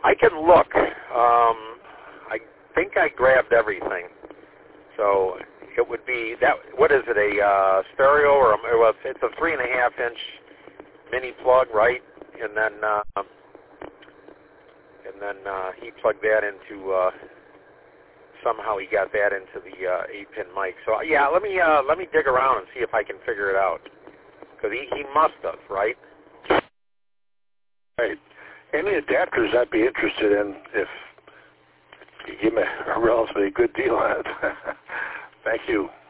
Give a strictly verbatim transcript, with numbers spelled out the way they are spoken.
I can look. Um, I think I grabbed everything. So it would be that. What is it? A uh, stereo or a, well, it's a three and a half inch mini plug, right? And then uh, and then uh, he plugged that into. Uh, somehow he got that into the uh, eight pin mic. So yeah, let me uh, let me dig around and see if I can figure it out. Because he, he must have, right? Right. Any adapters I'd be interested in if you give me a relatively good deal on it. Thank you.